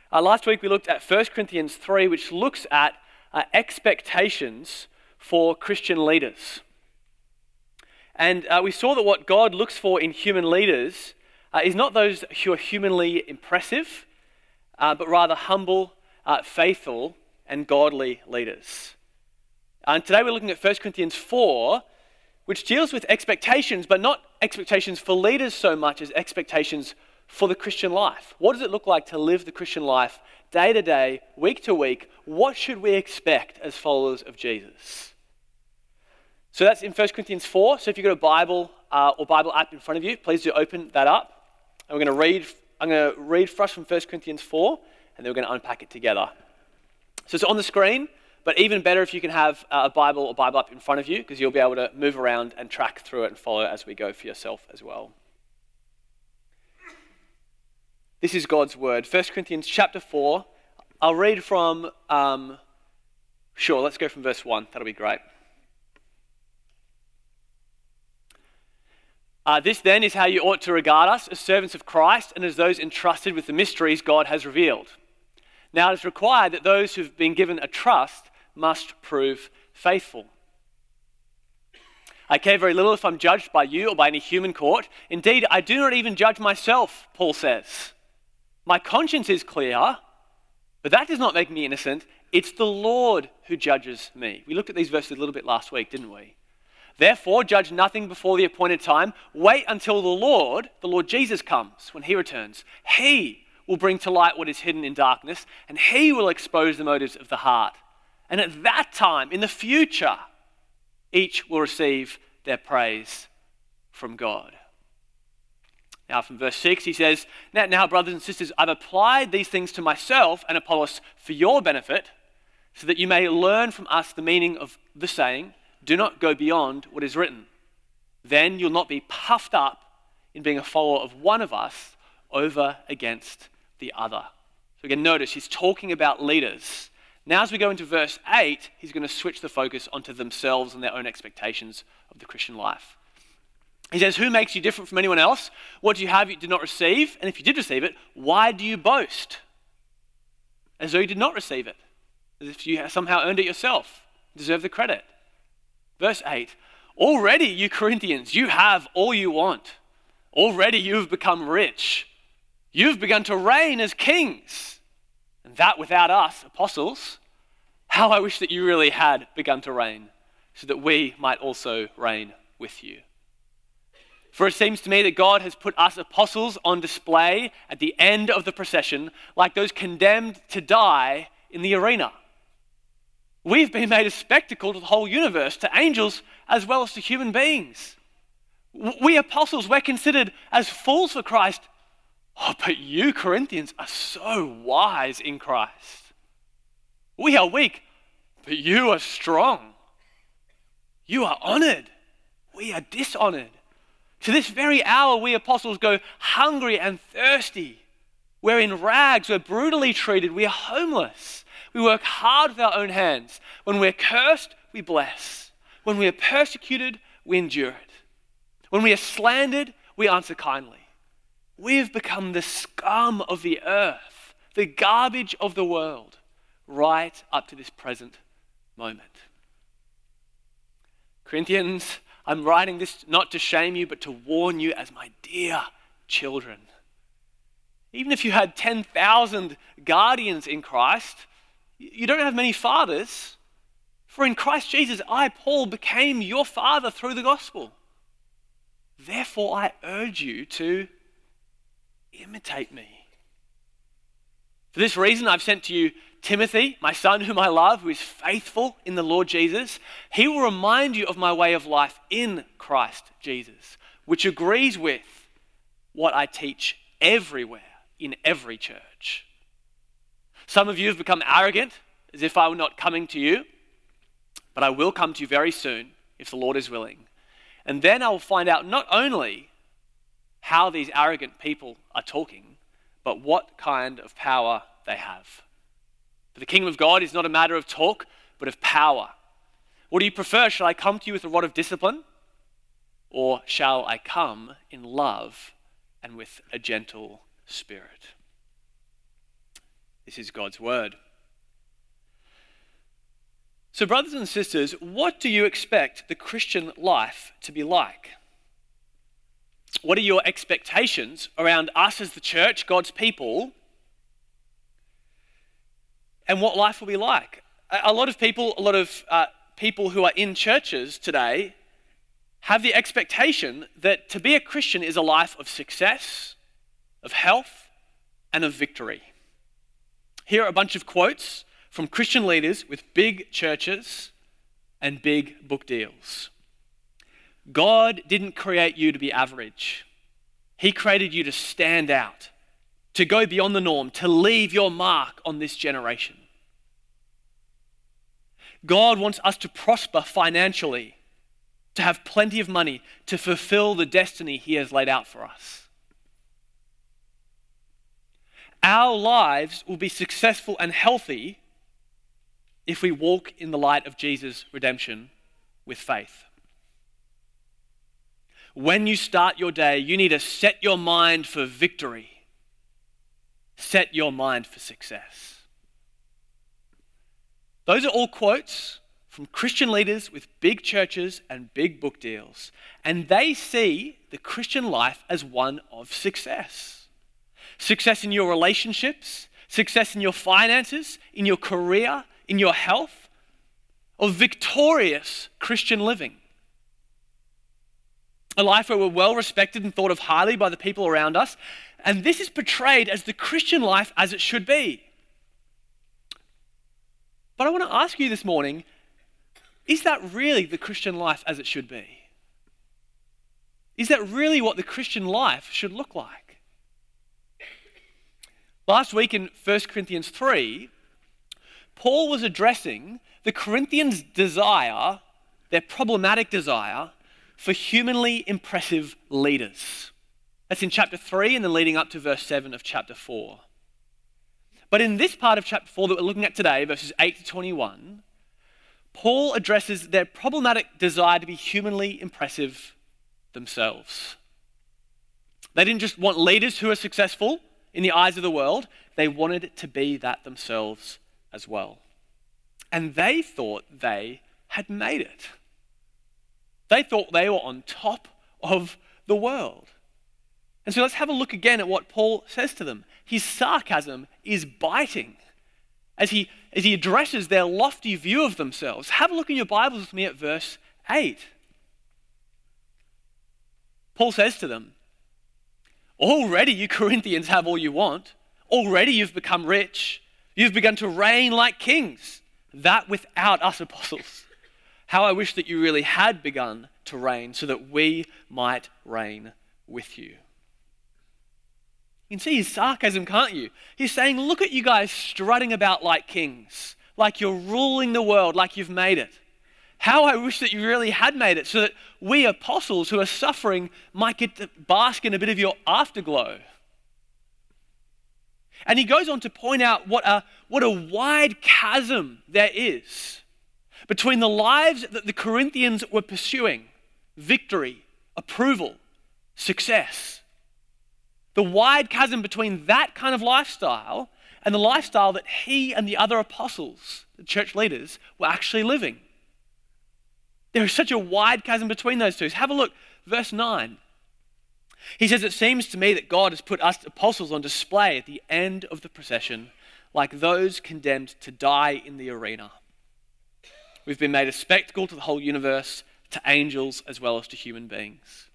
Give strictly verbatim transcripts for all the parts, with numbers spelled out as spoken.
Uh, last week we looked at First Corinthians three, which looks at uh, expectations for Christian leaders. And uh, we saw that what God looks for in human leaders uh, is not those who are humanly impressive, uh, but rather humble, uh, faithful, and godly leaders. And today we're looking at First Corinthians four, which deals with expectations, but not expectations for leaders so much as expectations for the Christian life. What does it look like to live the Christian life day to day, week to week? What should we expect as followers of Jesus? So that's in First Corinthians four. So if you've got a Bible uh, or Bible app in front of you, please do open that up. And we're going to read, I'm going to read for us from First Corinthians four, and then we're going to unpack it together. So it's on the screen, but even better if you can have a Bible or Bible app in front of you, because you'll be able to move around and track through it and follow as we go for yourself as well. This is God's word. First Corinthians chapter four. I'll read from, um, sure, let's go from verse one. That'll be great. Uh, this then is how you ought to regard us as servants of Christ and as those entrusted with the mysteries God has revealed. Now it is required that those who've been given a trust must prove faithful. I care very little if I'm judged by you or by any human court. Indeed, I do not even judge myself, Paul says. My conscience is clear, but that does not make me innocent. It's the Lord who judges me. We looked at these verses a little bit last week, didn't we? Therefore, judge nothing before the appointed time. Wait until the Lord, the Lord Jesus, comes. When he returns, he will bring to light what is hidden in darkness, and he will expose the motives of the heart. And at that time, in the future, each will receive their praise from God. Now from verse six, he says, now, now, brothers and sisters, I've applied these things to myself and Apollos for your benefit, so that you may learn from us the meaning of the saying, do not go beyond what is written. Then you'll not be puffed up in being a follower of one of us over against the other. So again, notice he's talking about leaders. Now as we go into verse eight, he's going to switch the focus onto themselves and their own expectations of the Christian life. He says, who makes you different from anyone else? What do you have you did not receive? And if you did receive it, why do you boast? As though you did not receive it. As if you somehow earned it yourself. Deserve the credit. Verse eight, already you Corinthians, you have all you want. Already you have become rich. You've begun to reign as kings. And that without us, apostles. How I wish that you really had begun to reign, so that we might also reign with you. For it seems to me that God has put us apostles on display at the end of the procession, like those condemned to die in the arena. We've been made a spectacle to the whole universe, to angels as well as to human beings. We apostles, we're considered as fools for Christ. Oh, but you Corinthians are so wise in Christ. We are weak, but you are strong. You are honored. We are dishonored. To this very hour, we apostles go hungry and thirsty. We're in rags. We're brutally treated. We are homeless. We work hard with our own hands. When we're cursed, we bless. When we are persecuted, we endure it. When we are slandered, we answer kindly. We have become the scum of the earth, the garbage of the world, right up to this present moment. Corinthians, I'm writing this not to shame you, but to warn you as my dear children. Even if you had ten thousand guardians in Christ, you don't have many fathers. For in Christ Jesus, I, Paul, became your father through the gospel. Therefore, I urge you to imitate me. For this reason, I've sent to you Timothy, my son whom I love, who is faithful in the Lord Jesus. He will remind you of my way of life in Christ Jesus, which agrees with what I teach everywhere in every church. Some of you have become arrogant, as if I were not coming to you, but I will come to you very soon, if the Lord is willing. And then I will find out not only how these arrogant people are talking, but what kind of power they have. For the kingdom of God is not a matter of talk, but of power. What do you prefer? Shall I come to you with a rod of discipline? Or shall I come in love and with a gentle spirit? This is God's word. So, brothers and sisters, what do you expect the Christian life to be like? What are your expectations around us as the church, God's people, and what life will be like? A lot of people, a lot of uh, people who are in churches today have the expectation that to be a Christian is a life of success, of health, and of victory. Here are a bunch of quotes from Christian leaders with big churches and big book deals. God didn't create you to be average. He created you to stand out, to go beyond the norm, to leave your mark on this generation. God wants us to prosper financially, to have plenty of money, to fulfill the destiny He has laid out for us. Our lives will be successful and healthy if we walk in the light of Jesus' redemption with faith. When you start your day, you need to set your mind for victory. Set your mind for success. Those are all quotes from Christian leaders with big churches and big book deals. And they see the Christian life as one of success. Success in your relationships, success in your finances, in your career, in your health, of victorious Christian living. A life where we're well respected and thought of highly by the people around us. And this is portrayed as the Christian life as it should be. But I want to ask you this morning, is that really the Christian life as it should be? Is that really what the Christian life should look like? Last week in First Corinthians three, Paul was addressing the Corinthians' desire, their problematic desire, for humanly impressive leaders. That's in chapter three and then leading up to verse seven of chapter four. But in this part of chapter four that we're looking at today, verses eight to twenty-one, Paul addresses their problematic desire to be humanly impressive themselves. They didn't just want leaders who are successful in the eyes of the world, they wanted to be that themselves as well. And they thought they had made it. They thought they were on top of the world. And so let's have a look again at what Paul says to them. His sarcasm is biting as he, as he addresses their lofty view of themselves. Have a look in your Bibles with me at verse eight. Paul says to them, already you Corinthians have all you want. Already you've become rich. You've begun to reign like kings. That without us apostles. How I wish that you really had begun to reign so that we might reign with you. You can see his sarcasm, can't you? He's saying, look at you guys strutting about like kings, like you're ruling the world, like you've made it. How I wish that you really had made it so that we apostles who are suffering might get to bask in a bit of your afterglow. And he goes on to point out what a, what a wide chasm there is between the lives that the Corinthians were pursuing, victory, approval, success. The wide chasm between that kind of lifestyle and the lifestyle that he and the other apostles, the church leaders, were actually living. There is such a wide chasm between those two. Have a look, verse nine. He says, it seems to me that God has put us apostles on display at the end of the procession, like those condemned to die in the arena. We've been made a spectacle to the whole universe, to angels as well as to human beings.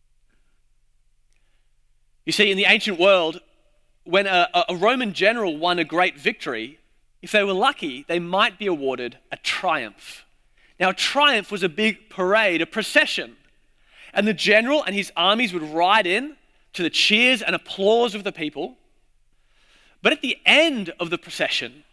You see, in the ancient world, when a, a Roman general won a great victory, if they were lucky, they might be awarded a triumph. Now, a triumph was a big parade, a procession. And the general and his armies would ride in to the cheers and applause of the people. But at the end of the procession,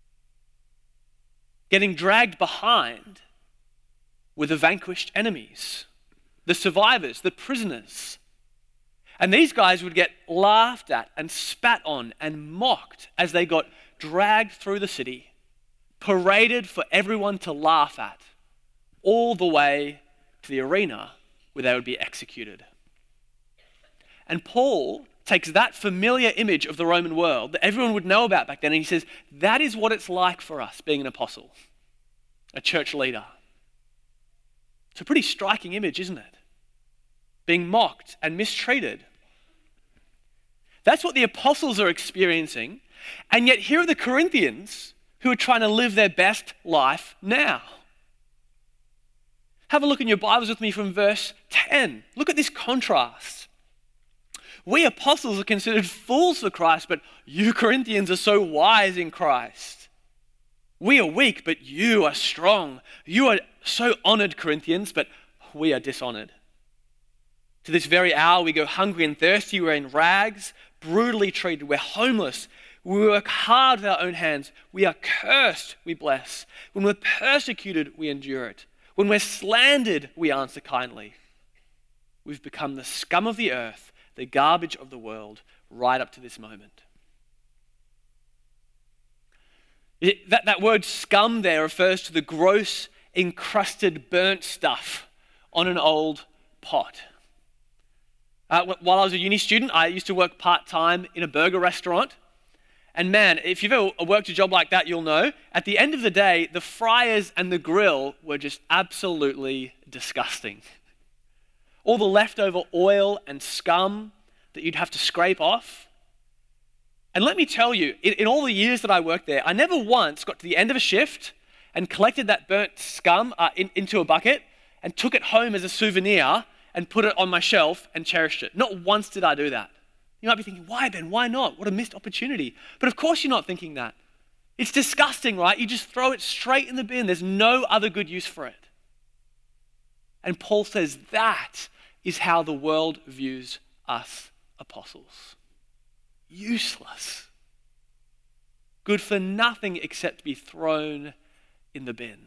getting dragged behind were the vanquished enemies, the survivors, the prisoners. And these guys would get laughed at and spat on and mocked as they got dragged through the city, paraded for everyone to laugh at, all the way to the arena where they would be executed. And Paul takes that familiar image of the Roman world that everyone would know about back then, and he says, that is what it's like for us being an apostle, a church leader. It's a pretty striking image, isn't it? Being mocked and mistreated. That's what the apostles are experiencing, and yet here are the Corinthians who are trying to live their best life now. Have a look in your Bibles with me from verse ten. Look at this contrast. We apostles are considered fools for Christ, but you Corinthians are so wise in Christ. We are weak, but you are strong. You are so honored, Corinthians, but we are dishonored. To this very hour, we go hungry and thirsty. We're in rags, brutally treated. We're homeless. We work hard with our own hands. We are cursed, we bless. When we're persecuted, we endure it. When we're slandered, we answer kindly. We've become the scum of the earth, the garbage of the world, right up to this moment. It, that, that word scum there refers to the gross, encrusted, burnt stuff on an old pot. Uh, while I was a uni student, I used to work part-time in a burger restaurant. And man, if you've ever worked a job like that, you'll know, at the end of the day, the fryers and the grill were just absolutely disgusting. All the leftover oil and scum that you'd have to scrape off. And let me tell you, in, in all the years that I worked there, I never once got to the end of a shift and collected that burnt scum uh, in, into a bucket and took it home as a souvenir and put it on my shelf and cherished it. Not once did I do that. You might be thinking, why, Ben? Why not? What a missed opportunity. But of course you're not thinking that. It's disgusting, right? You just throw it straight in the bin. There's no other good use for it. And Paul says that is how the world views us apostles. Useless. Good for nothing except to be thrown in the bin.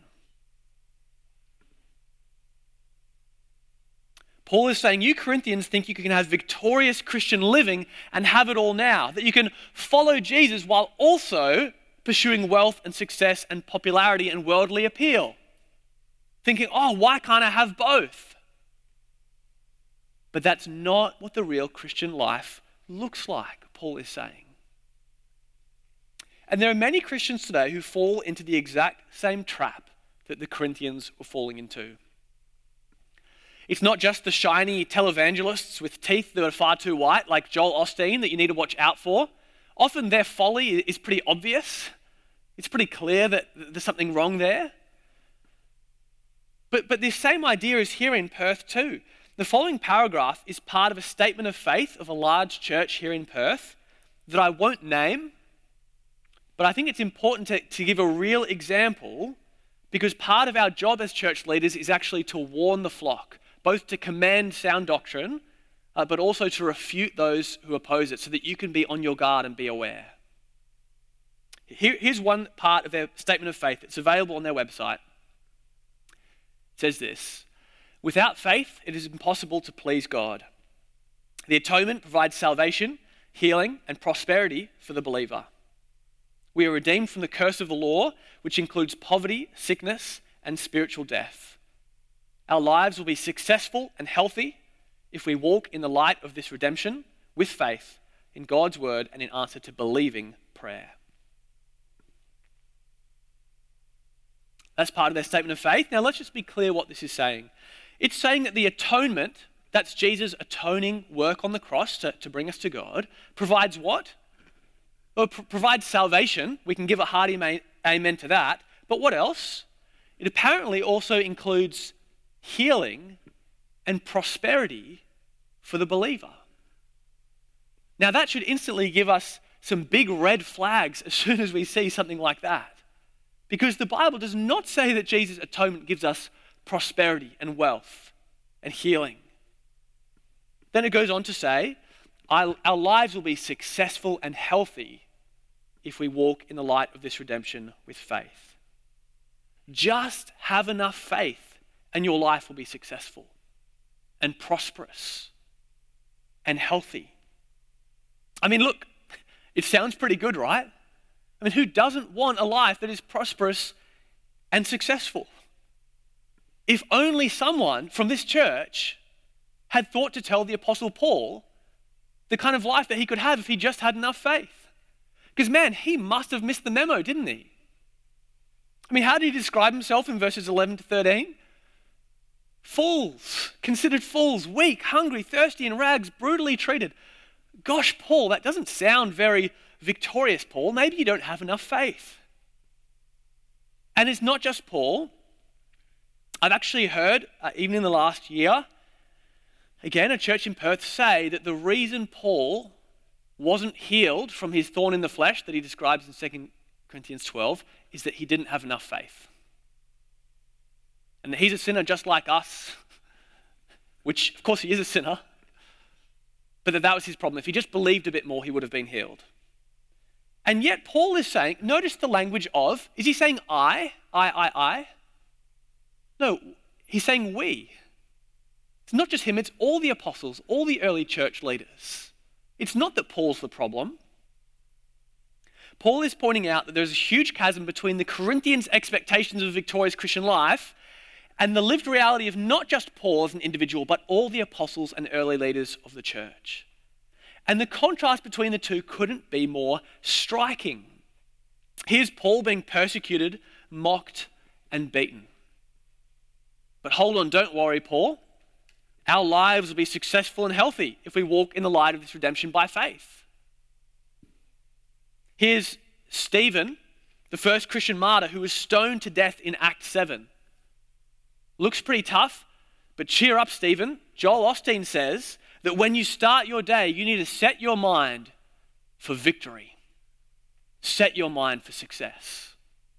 Paul is saying, you Corinthians think you can have victorious Christian living and have it all now. That you can follow Jesus while also pursuing wealth and success and popularity and worldly appeal. Thinking, oh, why can't I have both? But that's not what the real Christian life looks like, Paul is saying. And there are many Christians today who fall into the exact same trap that the Corinthians were falling into. It's not just the shiny televangelists with teeth that are far too white, like Joel Osteen, that you need to watch out for. Often their folly is pretty obvious. It's pretty clear that there's something wrong there. But, but this same idea is here in Perth too. The following paragraph is part of a statement of faith of a large church here in Perth that I won't name, but I think it's important to, to give a real example, because part of our job as church leaders is actually to warn the flock, both to command sound doctrine, uh, but also to refute those who oppose it so that you can be on your guard and be aware. Here, here's one part of their statement of faith. It's available on their website. It says this: without faith, it is impossible to please God. The atonement provides salvation, healing, and prosperity for the believer. We are redeemed from the curse of the law, which includes poverty, sickness, and spiritual death. Our lives will be successful and healthy if we walk in the light of this redemption with faith in God's word and in answer to believing prayer. That's part of their statement of faith. Now let's just be clear what this is saying. It's saying that the atonement, that's Jesus' atoning work on the cross to, to bring us to God, provides what? Well, it pr- provides salvation. We can give a hearty ma- amen to that. But what else? It apparently also includes healing and prosperity for the believer. Now that should instantly give us some big red flags as soon as we see something like that. Because the Bible does not say that Jesus' atonement gives us prosperity and wealth and healing. Then it goes on to say, our, our lives will be successful and healthy if we walk in the light of this redemption with faith. Just have enough faith and your life will be successful and prosperous and healthy. I mean, look, it sounds pretty good, right? I mean, who doesn't want a life that is prosperous and successful? If only someone from this church had thought to tell the Apostle Paul the kind of life that he could have if he just had enough faith. Because man, he must have missed the memo, didn't he? I mean, how did he describe himself in verses eleven to thirteen? Fools, considered fools, weak, hungry, thirsty, in rags, brutally treated. Gosh, Paul, that doesn't sound very victorious, Paul. Maybe you don't have enough faith. And it's not just Paul. I've actually heard, uh, even in the last year, again, a church in Perth say that the reason Paul wasn't healed from his thorn in the flesh that he describes in Second Corinthians twelve is that he didn't have enough faith. And that he's a sinner just like us, which of course he is a sinner, but that that was his problem. If he just believed a bit more, he would have been healed. And yet Paul is saying, notice the language of, is he saying I, I, I, I? No, he's saying we. It's not just him, it's all the apostles, all the early church leaders. It's not that Paul's the problem. Paul is pointing out that there's a huge chasm between the Corinthians' expectations of a victorious Christian life and the lived reality of not just Paul as an individual, but all the apostles and early leaders of the church. And the contrast between the two couldn't be more striking. Here's Paul being persecuted, mocked, and beaten. But hold on, don't worry, Paul. Our lives will be successful and healthy if we walk in the light of this redemption by faith. Here's Stephen, the first Christian martyr who was stoned to death in Acts seven. Looks pretty tough, but cheer up, Stephen. Joel Osteen says that when you start your day, you need to set your mind for victory. Set your mind for success.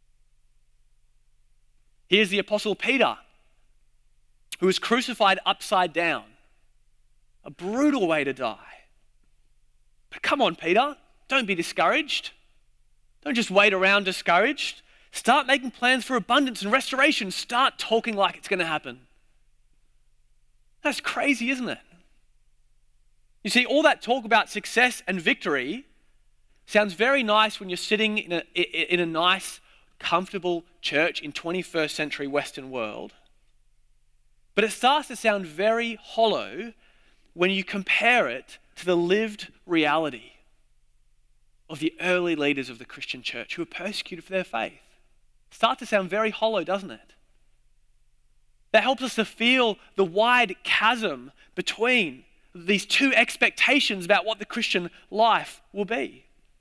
Here's the Apostle Peter, who was crucified upside down. A brutal way to die. But come on, Peter, don't be discouraged. Don't just wait around discouraged. Start making plans for abundance and restoration. Start talking like it's going to happen. That's crazy, isn't it? You see, all that talk about success and victory sounds very nice when you're sitting in a, in a nice, comfortable church in twenty-first century Western world. But it starts to sound very hollow when you compare it to the lived reality of the early leaders of the Christian church who were persecuted for their faith. It starts to sound very hollow, doesn't it? That helps us to feel the wide chasm between these two expectations about what the Christian life will be.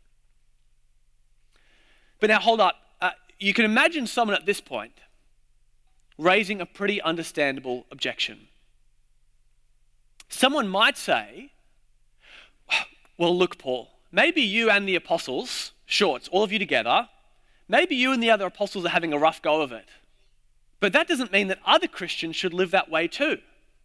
But now hold up. Uh, you can imagine someone at this point raising a pretty understandable objection. Someone might say, well, look, Paul, maybe you and the apostles, sure, it's all of you together, maybe you and the other apostles are having a rough go of it. But that doesn't mean that other Christians should live that way too.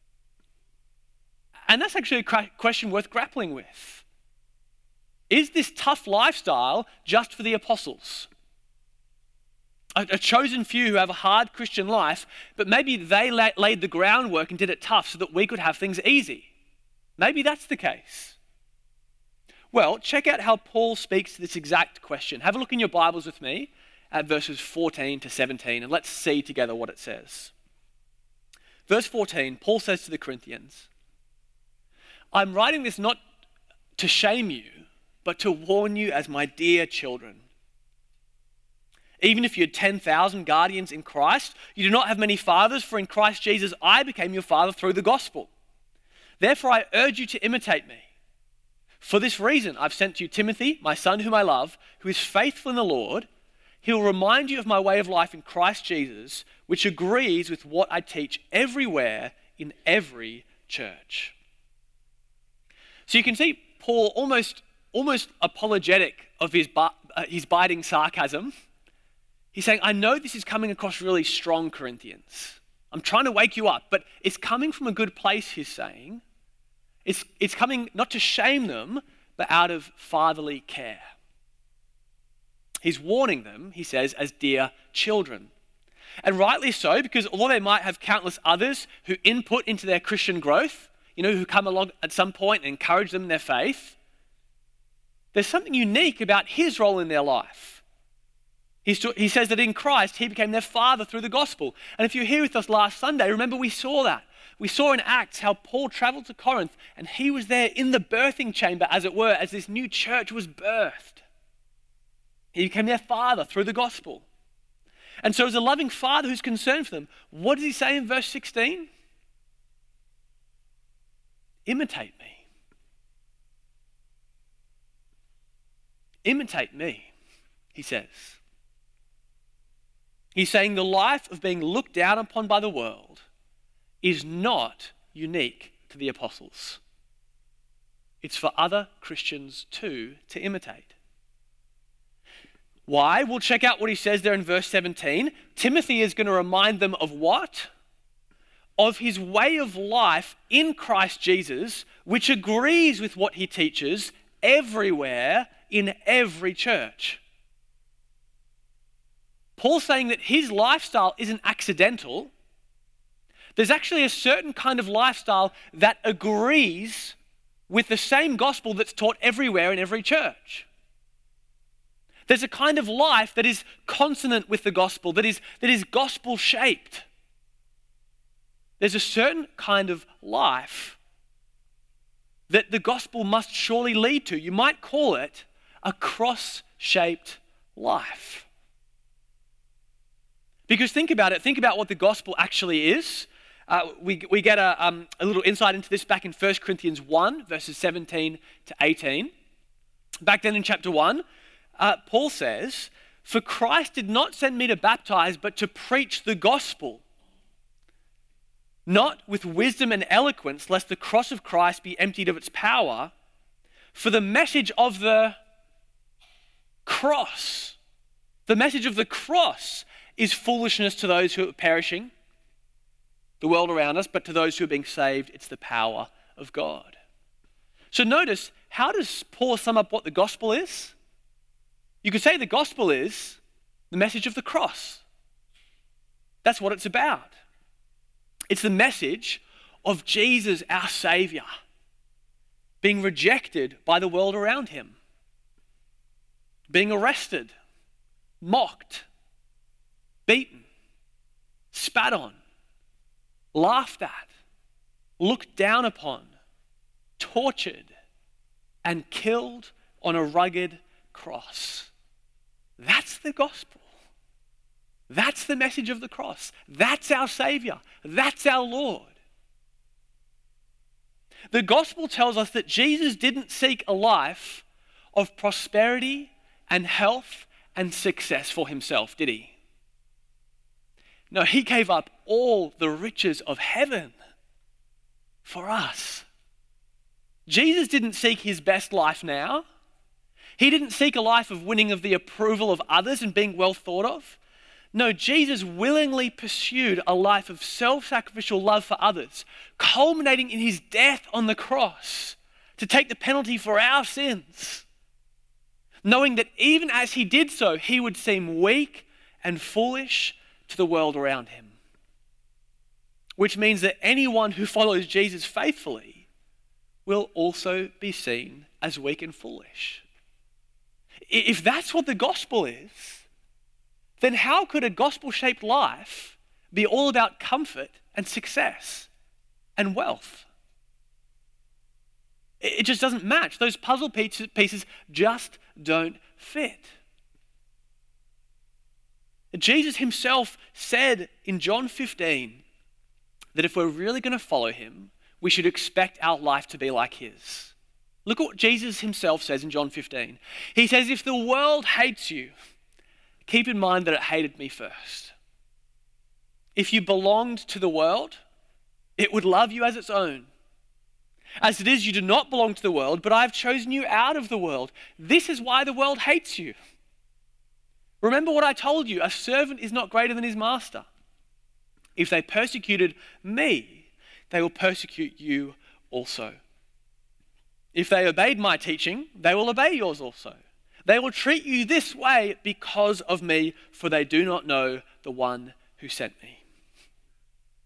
And that's actually a question worth grappling with. Is this tough lifestyle just for the apostles? A, a chosen few who have a hard Christian life, but maybe they la- laid the groundwork and did it tough so that we could have things easy. Maybe that's the case. Well, check out how Paul speaks to this exact question. Have a look in your Bibles with me at verses fourteen to seventeen, and let's see together what it says. Verse fourteen, Paul says to the Corinthians, I'm writing this not to shame you, but to warn you as my dear children. Even if you had ten thousand guardians in Christ, you do not have many fathers, for in Christ Jesus I became your father through the gospel. Therefore I urge you to imitate me. For this reason I've sent to you Timothy, my son whom I love, who is faithful in the Lord. He will remind you of my way of life in Christ Jesus, which agrees with what I teach everywhere in every church. So you can see Paul almost, almost apologetic of his, uh, his biting sarcasm. He's saying, I know this is coming across really strong, Corinthians. I'm trying to wake you up, but it's coming from a good place, he's saying. It's, it's coming not to shame them, but out of fatherly care. He's warning them, he says, as dear children. And rightly so, because although they might have countless others who input into their Christian growth, you know, who come along at some point and encourage them in their faith, there's something unique about his role in their life. He, st- he says that in Christ, he became their father through the gospel. And if you were here with us last Sunday, remember we saw that. We saw in Acts how Paul traveled to Corinth and he was there in the birthing chamber, as it were, as this new church was birthed. He became their father through the gospel. And so as a loving father who's concerned for them, what does he say in verse sixteen? Imitate me. Imitate me, he says. He's saying the life of being looked down upon by the world is not unique to the apostles. It's for other Christians too to imitate. Why? We'll check out what he says there in verse seventeen. Timothy is going to remind them of what? Of his way of life in Christ Jesus, which agrees with what he teaches everywhere in every church. Paul's saying that his lifestyle isn't accidental. There's actually a certain kind of lifestyle that agrees with the same gospel that's taught everywhere in every church. There's a kind of life that is consonant with the gospel, that is, that is gospel-shaped. There's a certain kind of life that the gospel must surely lead to. You might call it a cross-shaped life. Because think about it, think about what the gospel actually is. Uh, we, we get a, um, a little insight into this back in First Corinthians one, verses seventeen to eighteen. Back then in chapter one, uh, Paul says, "For Christ did not send me to baptize, but to preach the gospel, not with wisdom and eloquence, lest the cross of Christ be emptied of its power. For the message of the cross, the message of the cross is foolishness to those who are perishing, the world around us, but to those who are being saved, it's the power of God." So notice, how does Paul sum up what the gospel is? You could say the gospel is the message of the cross. That's what it's about. It's the message of Jesus, our Savior, being rejected by the world around him, being arrested, mocked, beaten, spat on, laughed at, looked down upon, tortured, and killed on a rugged cross. That's the gospel. That's the message of the cross. That's our Savior. That's our Lord. The gospel tells us that Jesus didn't seek a life of prosperity and health and success for himself, did he? No, he gave up all the riches of heaven for us. Jesus didn't seek his best life now. He didn't seek a life of winning of the approval of others and being well thought of. No, Jesus willingly pursued a life of self-sacrificial love for others, culminating in his death on the cross to take the penalty for our sins, knowing that even as he did so, he would seem weak and foolish to the world around him. Which means that anyone who follows Jesus faithfully will also be seen as weak and foolish. If that's what the gospel is, then how could a gospel-shaped life be all about comfort and success and wealth? It just doesn't match. Those puzzle pieces just don't fit. Jesus himself said in John fifteen that if we're really going to follow him, we should expect our life to be like his. Look at what Jesus himself says in John fifteen. He says, "If the world hates you, keep in mind that it hated me first. If you belonged to the world, it would love you as its own. As it is, you do not belong to the world, but I have chosen you out of the world. This is why the world hates you. Remember what I told you, a servant is not greater than his master. If they persecuted me, they will persecute you also. If they obeyed my teaching, they will obey yours also. They will treat you this way because of me, for they do not know the one who sent me."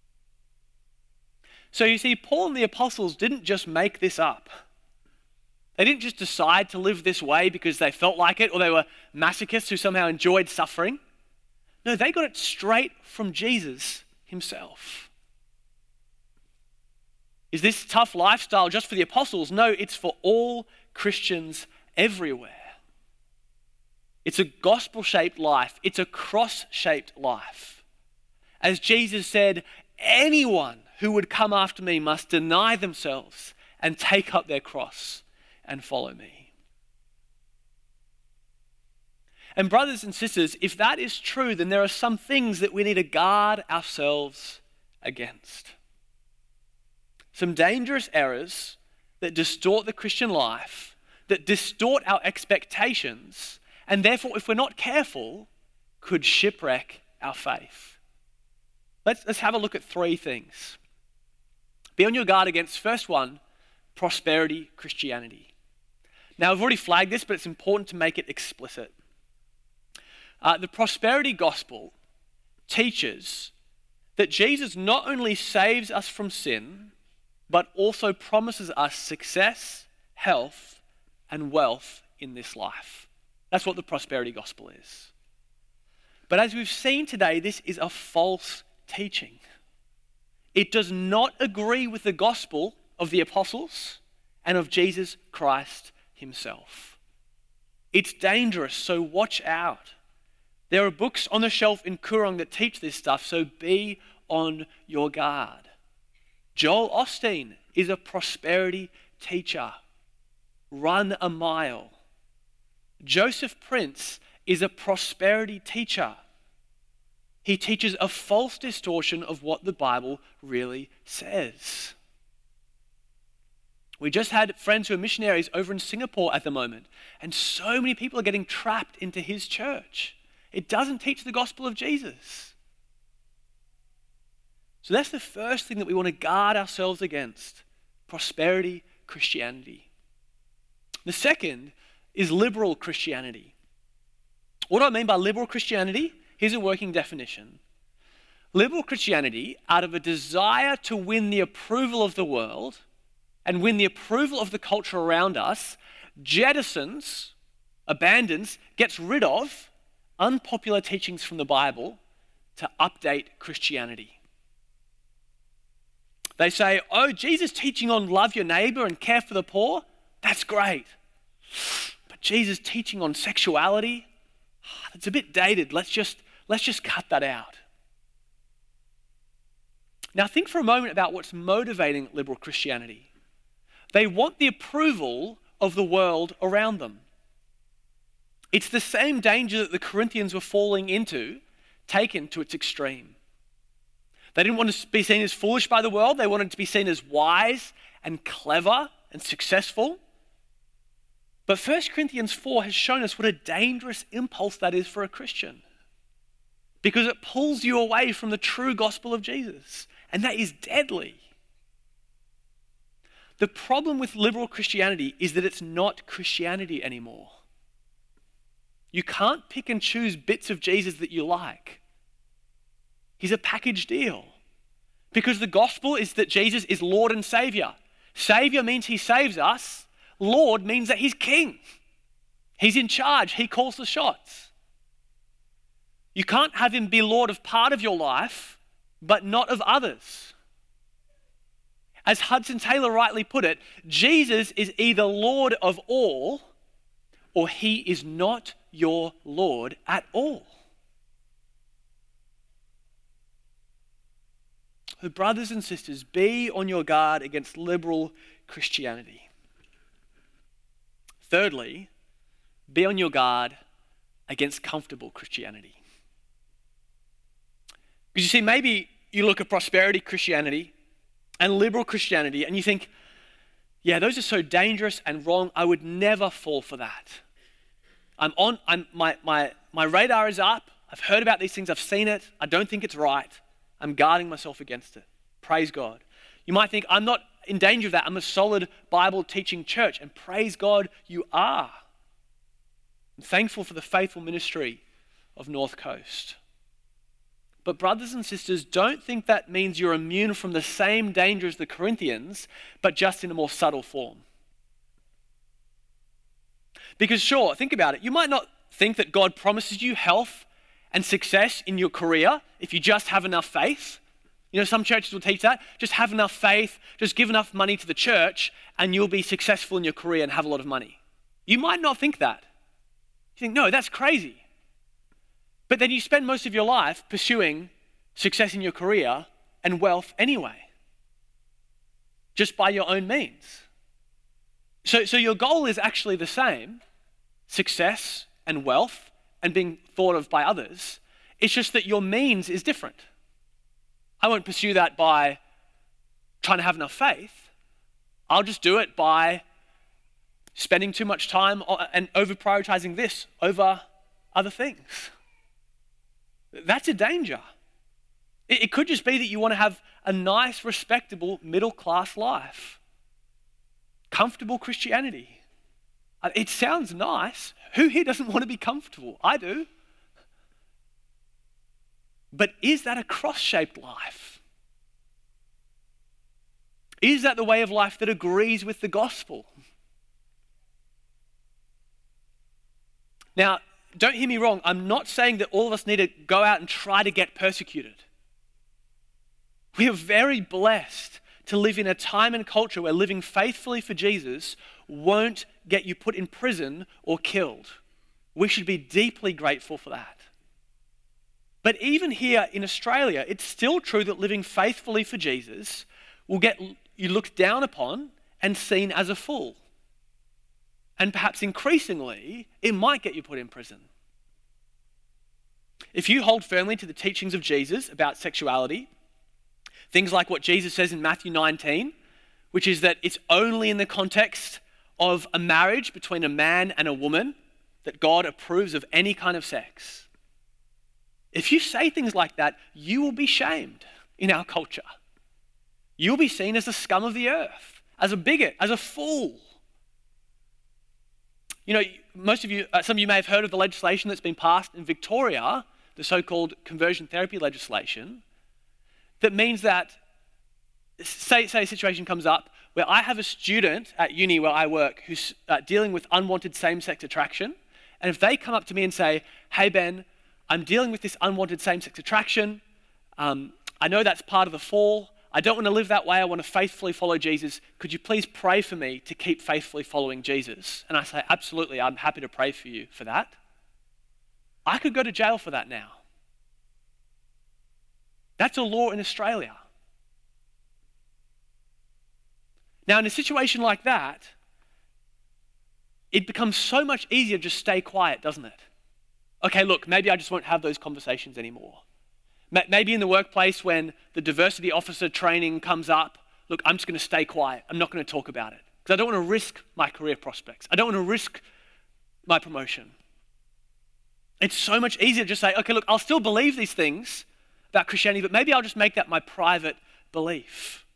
So you see, Paul and the apostles didn't just make this up. They didn't just decide to live this way because they felt like it or they were masochists who somehow enjoyed suffering. No, they got it straight from Jesus himself. Is this tough lifestyle just for the apostles? No, it's for all Christians everywhere. It's a gospel-shaped life. It's a cross-shaped life. As Jesus said, anyone who would come after me must deny themselves and take up their cross and follow me. And brothers and sisters, if that is true, then there are some things that we need to guard ourselves against. Some dangerous errors that distort the Christian life, that distort our expectations, and therefore, if we're not careful, could shipwreck our faith. Let's, let's have a look at three things. Be on your guard against, first one, prosperity Christianity. Now, I've already flagged this, but it's important to make it explicit. Uh, the prosperity gospel teaches that Jesus not only saves us from sin, but also promises us success, health, and wealth in this life. That's what the prosperity gospel is. But as we've seen today, this is a false teaching. It does not agree with the gospel of the apostles and of Jesus Christ himself. It's dangerous, so watch out. There are books on the shelf in Koorong that teach this stuff, so be on your guard. Joel Osteen is a prosperity teacher. Run a mile. Joseph Prince is a prosperity teacher. He teaches a false distortion of what the Bible really says. We just had friends who are missionaries over in Singapore at the moment, and so many people are getting trapped into his church. It doesn't teach the gospel of Jesus. So that's the first thing that we want to guard ourselves against, prosperity Christianity. The second is liberal Christianity. What do I mean by liberal Christianity? Here's a working definition. Liberal Christianity, out of a desire to win the approval of the world and win the approval of the culture around us, jettisons, abandons, gets rid of unpopular teachings from the Bible to update Christianity. They say, oh, Jesus teaching on love your neighbor and care for the poor, that's great. But Jesus teaching on sexuality, it's a bit dated. Let's just, let's just cut that out. Now think for a moment about what's motivating liberal Christianity. They want the approval of the world around them. It's the same danger that the Corinthians were falling into, taken to its extreme. They didn't want to be seen as foolish by the world. They wanted to be seen as wise and clever and successful. But First Corinthians four has shown us what a dangerous impulse that is for a Christian, because it pulls you away from the true gospel of Jesus, and that is deadly. The problem with liberal Christianity is that it's not Christianity anymore. You can't pick and choose bits of Jesus that you like. He's a package deal. Because the gospel is that Jesus is Lord and Savior. Savior means he saves us. Lord means that he's king. He's in charge. He calls the shots. You can't have him be Lord of part of your life, but not of others. As Hudson Taylor rightly put it, Jesus is either Lord of all, or he is not your Lord at all. So brothers and sisters, be on your guard against liberal Christianity. Thirdly, be on your guard against comfortable Christianity. Because you see, maybe you look at prosperity Christianity and liberal Christianity and you think, yeah, those are so dangerous and wrong. I would never fall for that. I'm on, I'm, my, my, my radar is up. I've heard about these things. I've seen it. I don't think it's right. I'm guarding myself against it. Praise God. You might think, I'm not in danger of that. I'm a solid Bible teaching church. And praise God, you are. I'm thankful for the faithful ministry of North Coast. But brothers and sisters, don't think that means you're immune from the same danger as the Corinthians, but just in a more subtle form. Because sure, think about it. You might not think that God promises you health and success in your career if you just have enough faith. You know, some churches will teach that. Just have enough faith, just give enough money to the church, and you'll be successful in your career and have a lot of money. You might not think that. You think, no, that's crazy. But then you spend most of your life pursuing success in your career and wealth anyway, just by your own means. So, so your goal is actually the same, success and wealth and being thought of by others. It's just that your means is different. I won't pursue that by trying to have enough faith. I'll just do it by spending too much time and over prioritizing this over other things. That's a danger. It, it could just be that you want to have a nice, respectable, middle-class life. Comfortable Christianity. It sounds nice. Who here doesn't want to be comfortable? I do. But is that a cross-shaped life? Is that the way of life that agrees with the gospel? Now, don't hear me wrong. I'm not saying that all of us need to go out and try to get persecuted. We are very blessed to live in a time and culture where living faithfully for Jesus won't get you put in prison or killed. We should be deeply grateful for that. But even here in Australia, it's still true that living faithfully for Jesus will get you looked down upon and seen as a fool. And perhaps increasingly, it might get you put in prison. If you hold firmly to the teachings of Jesus about sexuality, things like what Jesus says in Matthew nineteen, which is that it's only in the context of a marriage between a man and a woman that God approves of any kind of sex. If you say things like that, you will be shamed in our culture. You'll be seen as the scum of the earth, as a bigot, as a fool. You know, most of you, uh, some of you may have heard of the legislation that's been passed in Victoria, the so-called conversion therapy legislation, that means that, say, say a situation comes up where I have a student at uni where I work who's uh, dealing with unwanted same-sex attraction, and if they come up to me and say, hey Ben, I'm dealing with this unwanted same-sex attraction, um, I know that's part of the fall, I don't want to live that way, I want to faithfully follow Jesus, could you please pray for me to keep faithfully following Jesus? And I say, absolutely, I'm happy to pray for you for that. I could go to jail for that now. That's a law in Australia. Now, in a situation like that, it becomes so much easier to just stay quiet, doesn't it? Okay, look, maybe I just won't have those conversations anymore. Maybe in the workplace when the diversity officer training comes up, look, I'm just going to stay quiet. I'm not going to talk about it because I don't want to risk my career prospects. I don't want to risk my promotion. It's so much easier to just say, okay, look, I'll still believe these things about Christianity, but maybe I'll just make that my private belief.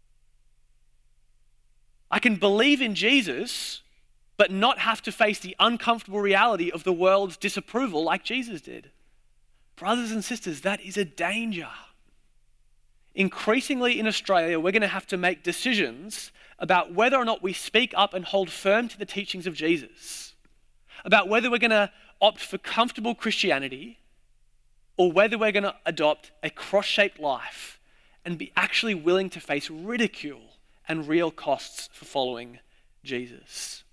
I can believe in Jesus, but not have to face the uncomfortable reality of the world's disapproval like Jesus did. Brothers and sisters, that is a danger. Increasingly in Australia, we're going to have to make decisions about whether or not we speak up and hold firm to the teachings of Jesus, about whether we're going to opt for comfortable Christianity or whether we're going to adopt a cross-shaped life and be actually willing to face ridicule and real costs for following Jesus.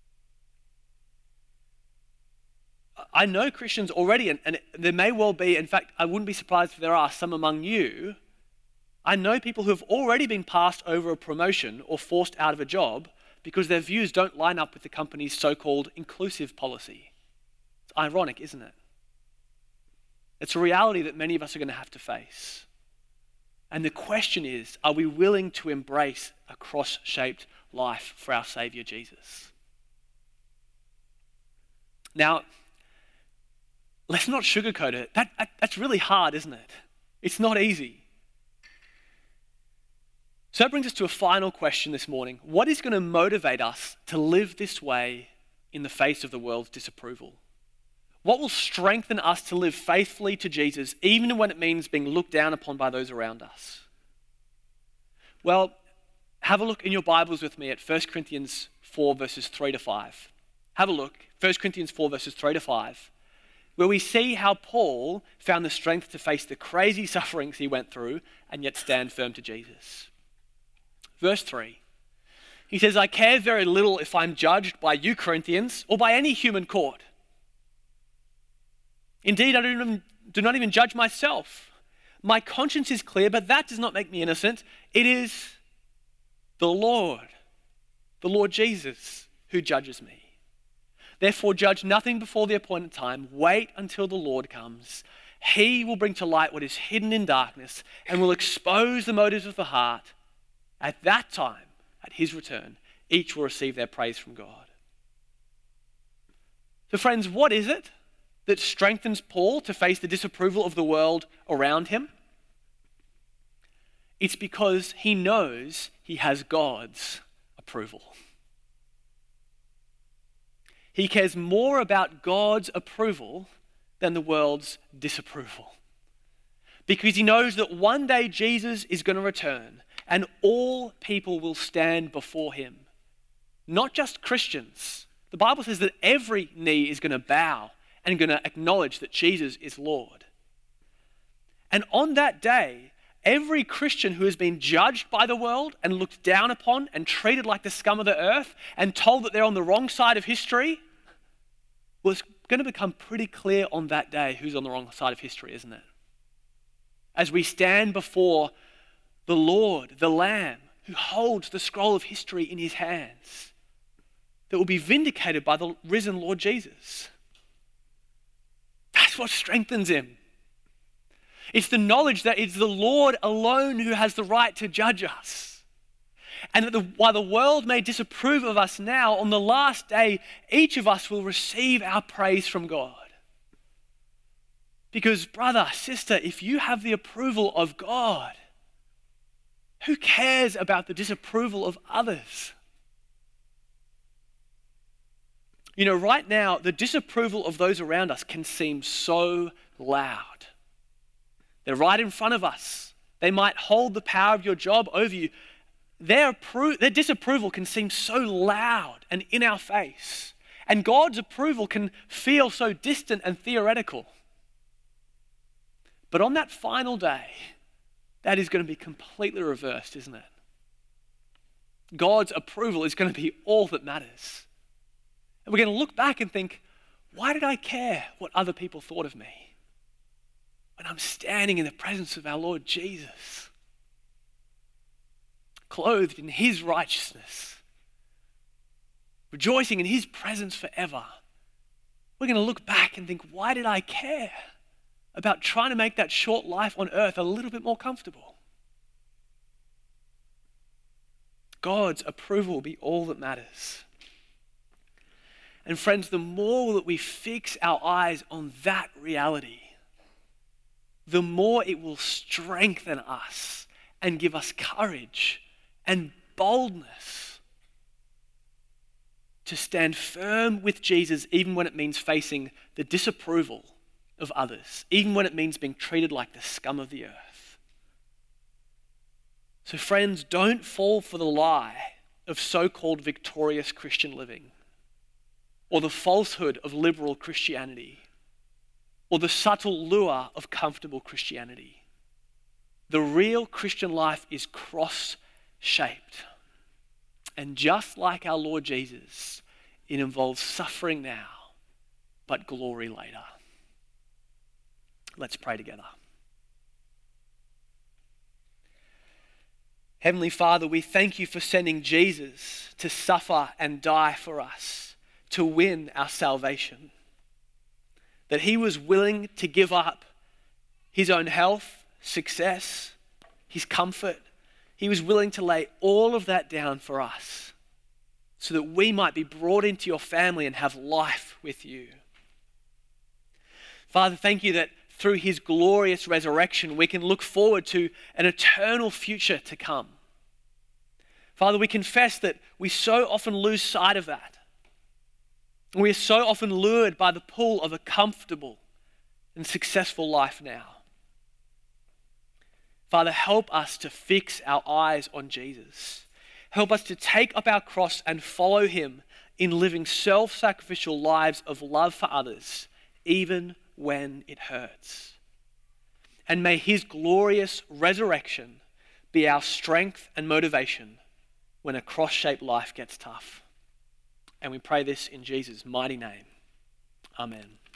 I know Christians already, and, and there may well be, in fact, I wouldn't be surprised if there are some among you. I know people who have already been passed over a promotion or forced out of a job because their views don't line up with the company's so-called inclusive policy. It's ironic, isn't it? It's a reality that many of us are going to have to face. And the question is, are we willing to embrace a cross-shaped life for our Savior Jesus? Now, let's not sugarcoat it. That, that, that's really hard, isn't it? It's not easy. So that brings us to a final question this morning. What is going to motivate us to live this way in the face of the world's disapproval? What will strengthen us to live faithfully to Jesus, even when it means being looked down upon by those around us? Well, have a look in your Bibles with me at First Corinthians four, verses three to five. Have a look, First Corinthians four, verses three to five, where we see how Paul found the strength to face the crazy sufferings he went through and yet stand firm to Jesus. Verse three, he says, I care very little if I'm judged by you, Corinthians, or by any human court. Indeed, I do not even, do not even judge myself. My conscience is clear, but that does not make me innocent. It is the Lord, the Lord Jesus, who judges me. Therefore, judge nothing before the appointed time. Wait until the Lord comes. He will bring to light what is hidden in darkness and will expose the motives of the heart. At that time, at his return, each will receive their praise from God. So friends, what is it that strengthens Paul to face the disapproval of the world around him? It's because he knows he has God's approval. He cares more about God's approval than the world's disapproval. Because he knows that one day Jesus is going to return and all people will stand before him. Not just Christians. The Bible says that every knee is going to bow and going to acknowledge that Jesus is Lord. And on that day, every Christian who has been judged by the world and looked down upon and treated like the scum of the earth and told that they're on the wrong side of history, well, it's going to become pretty clear on that day who's on the wrong side of history, isn't it? As we stand before the Lord, the Lamb, who holds the scroll of history in his hands, that will be vindicated by the risen Lord Jesus. That's what strengthens him. It's the knowledge that it's the Lord alone who has the right to judge us. And that the, while the world may disapprove of us now, on the last day, each of us will receive our praise from God. Because brother, sister, if you have the approval of God, who cares about the disapproval of others? You know, right now, the disapproval of those around us can seem so loud. They're right in front of us. They might hold the power of your job over you. Their, appro- their disapproval can seem so loud and in our face. And God's approval can feel so distant and theoretical. But on that final day, that is going to be completely reversed, isn't it? God's approval is going to be all that matters. And we're going to look back and think, why did I care what other people thought of me when I'm standing in the presence of our Lord Jesus, clothed in his righteousness, rejoicing in his presence forever? We're going to look back and think, why did I care about trying to make that short life on earth a little bit more comfortable? God's approval will be all that matters. And friends, the more that we fix our eyes on that reality, the more it will strengthen us and give us courage and boldness to stand firm with Jesus, even when it means facing the disapproval of others, even when it means being treated like the scum of the earth. So friends, don't fall for the lie of so-called victorious Christian living, or the falsehood of liberal Christianity, or the subtle lure of comfortable Christianity. The real Christian life is cross-shaped. And just like our Lord Jesus, it involves suffering now, but glory later. Let's pray together. Heavenly Father, we thank you for sending Jesus to suffer and die for us, to win our salvation. That he was willing to give up his own health, success, his comfort. He was willing to lay all of that down for us so that we might be brought into your family and have life with you. Father, thank you that through his glorious resurrection, we can look forward to an eternal future to come. Father, we confess that we so often lose sight of that. We are so often lured by the pull of a comfortable and successful life now. Father, help us to fix our eyes on Jesus. Help us to take up our cross and follow him, in living self-sacrificial lives of love for others, even when it hurts. And may his glorious resurrection be our strength and motivation when a cross-shaped life gets tough. And we pray this in Jesus' mighty name. Amen.